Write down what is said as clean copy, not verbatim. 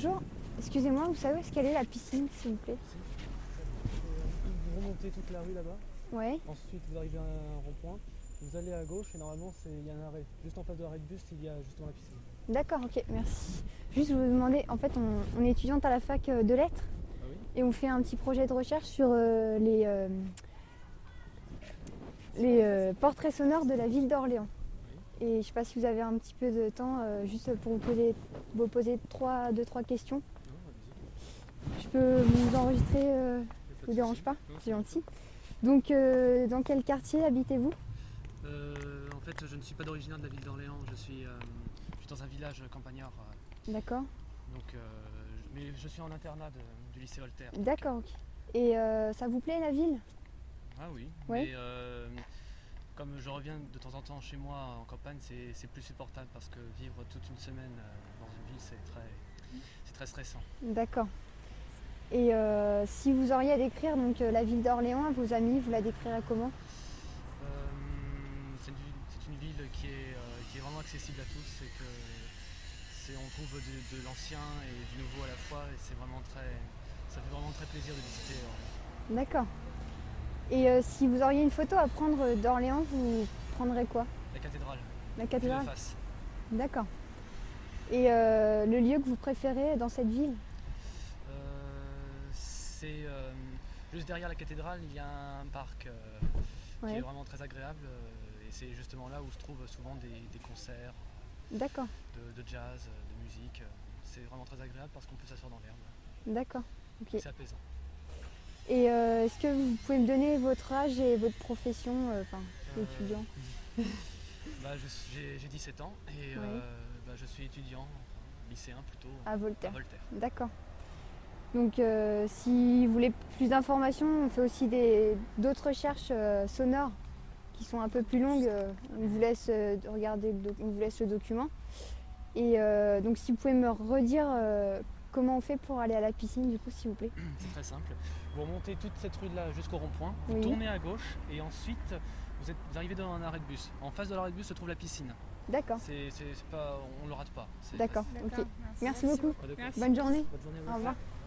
bonjour. Excusez-moi, vous savez où est-ce qu'elle est la piscine, s'il vous plaît? Vous remontez toute la rue là-bas, Ouais. ensuite vous arrivez à un rond-point, vous allez à gauche et normalement il y a un arrêt. Juste en face de l'arrêt de bus, il y a justement la piscine. D'accord, ok, merci. Juste vous demander, en fait on est étudiante à la fac de lettres Ah oui? et on fait un petit projet de recherche sur les portraits sonores de la ville d'Orléans. Oui. Et je sais pas si vous avez un petit peu de temps juste pour vous poser deux, trois questions. Non, allez-y. Je peux vous enregistrer, Y a ça pas de vous dérange souci. pas? Non, C'est gentil. Donc dans quel quartier habitez-vous? En fait, je ne suis pas d'originaire de la ville d'Orléans, je suis dans un village campagnard. D'accord. Mais je suis en internat du lycée Voltaire. D'accord, ok. Et ça vous plaît la ville? Ah oui, Ouais. mais comme je reviens de temps en temps chez moi en campagne, c'est plus supportable parce que vivre toute une semaine dans une ville, c'est très stressant. D'accord. Et si vous auriez à décrire donc, la ville d'Orléans à vos amis, vous la décrirez comment? C'est une ville qui est vraiment accessible à tous et on trouve de l'ancien et du nouveau à la fois et ça fait vraiment très plaisir de visiter Orléans. D'accord. Et si vous auriez une photo à prendre d'Orléans, vous prendrez quoi? La cathédrale, La vue de cathédrale? face. D'accord. Et le lieu que vous préférez dans cette ville? C'est juste derrière la cathédrale, il y a un parc qui Ouais. est vraiment très agréable et c'est justement là où se trouvent souvent des concerts D'accord, de jazz, de musique. C'est vraiment très agréable parce qu'on peut s'asseoir dans l'herbe. d'accord. Ok. C'est apaisant. Et est-ce que vous pouvez me donner votre âge et votre profession, étudiant? J'ai 17 ans et Oui. je suis étudiant, enfin, lycéen plutôt, À Voltaire. à Voltaire. D'accord. Donc si vous voulez plus d'informations, on fait aussi d'autres recherches sonores qui sont un peu plus longues. On vous laisse on vous laisse le document. Et donc si vous pouvez me redire comment on fait pour aller à la piscine du coup s'il vous plaît. C'est très simple. Vous remontez toute cette rue-là jusqu'au rond-point, vous Oui. tournez à gauche et ensuite vous arrivez dans un arrêt de bus. En face de l'arrêt de bus se trouve la piscine. D'accord, On ne le rate pas. C'est d'accord, facile. ok. D'accord, Merci beaucoup. Pas de quoi. Merci. Bonne journée. Bonne journée à vous. Au revoir.